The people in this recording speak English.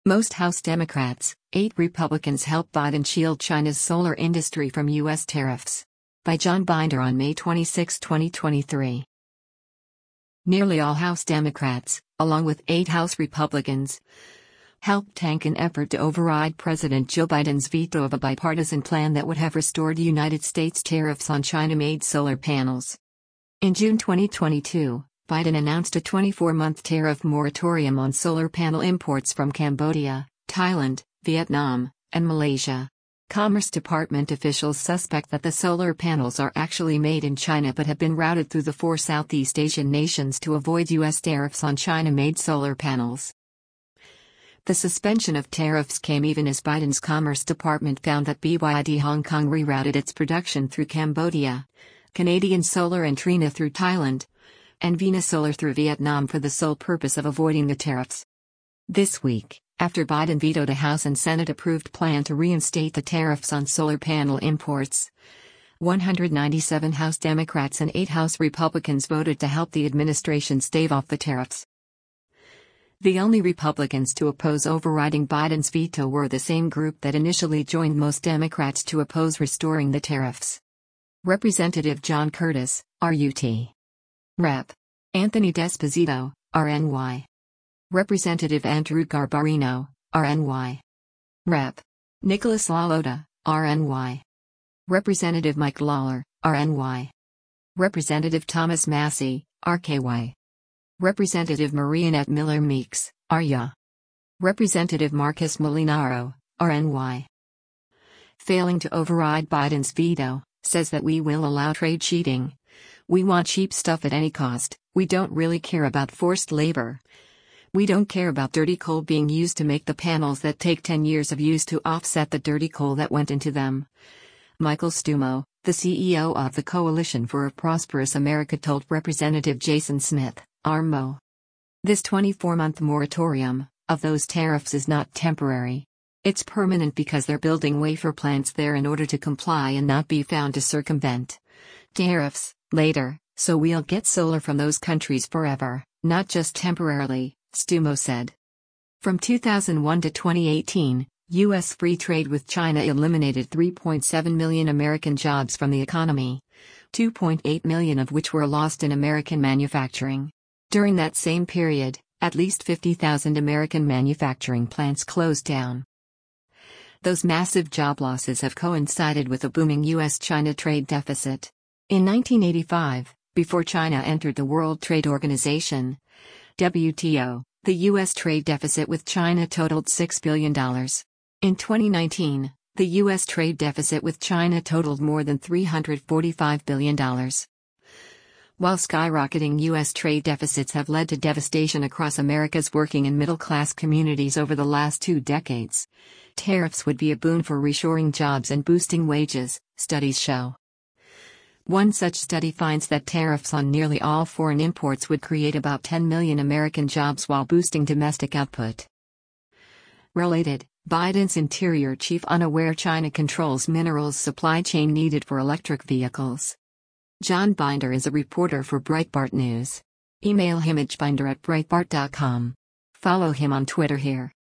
Most House Democrats, 8 Republicans help Biden shield China's solar industry from U.S. tariffs. By John Binder on May 26, 2023. Nearly all House Democrats, along with 8 House Republicans, helped tank an effort to override President Joe Biden's veto of a bipartisan plan that would have restored United States tariffs on China-made solar panels. In June 2022, Biden announced a 24-month tariff moratorium on solar panel imports from Cambodia, Thailand, Vietnam, and Malaysia. Commerce Department officials suspect that the solar panels are actually made in China but have been routed through the 4 Southeast Asian nations to avoid U.S. tariffs on China-made solar panels. The suspension of tariffs came even as Biden's Commerce Department found that BYD Hong Kong rerouted its production through Cambodia, Canadian Solar and Trina through Thailand, and Venus Solar through Vietnam for the sole purpose of avoiding the tariffs. This week, after Biden vetoed a House and Senate-approved plan to reinstate the tariffs on solar panel imports, 197 House Democrats and 8 House Republicans voted to help the administration stave off the tariffs. The only Republicans to oppose overriding Biden's veto were the same group that initially joined most Democrats to oppose restoring the tariffs. Representative John Curtis, RUT. Rep. Anthony D'Esposito, RNY. Representative Andrew Garbarino, RNY. Rep. Nicholas LaLota, RNY. Representative Mike Lawler, RNY. Representative Thomas Massie, RKY. Representative Mariannette Miller Meeks, RYA. Representative Marcus Molinaro, RNY. Failing to override Biden's veto, says that we will allow trade cheating. We want cheap stuff at any cost. We don't really care about forced labor. We don't care about dirty coal being used to make the panels that take 10 years of use to offset the dirty coal that went into them. Michael Stumo, the CEO of the Coalition for a Prosperous America, told Representative Jason Smith, RMO. This 24-month moratorium of those tariffs is not temporary. It's permanent because they're building wafer plants there in order to comply and not be found to circumvent tariffs later, so we'll get solar from those countries forever, not just temporarily, Stumo said. From 2001 to 2018, U.S. free trade with China eliminated 3.7 million American jobs from the economy, 2.8 million of which were lost in American manufacturing. During that same period, at least 50,000 American manufacturing plants closed down. Those massive job losses have coincided with a booming U.S.-China trade deficit. In 1985, before China entered the World Trade Organization, WTO, the U.S. trade deficit with China totaled $6 billion. In 2019, the U.S. trade deficit with China totaled more than $345 billion. While skyrocketing U.S. trade deficits have led to devastation across America's working and middle-class communities over the last 2 decades, tariffs would be a boon for reshoring jobs and boosting wages, studies show. One such study finds that tariffs on nearly all foreign imports would create about 10 million American jobs while boosting domestic output. Related, Biden's Interior Chief unaware China controls minerals supply chain needed for electric vehicles. John Binder is a reporter for Breitbart News. Email him at binder@breitbart.com. Follow him on Twitter here.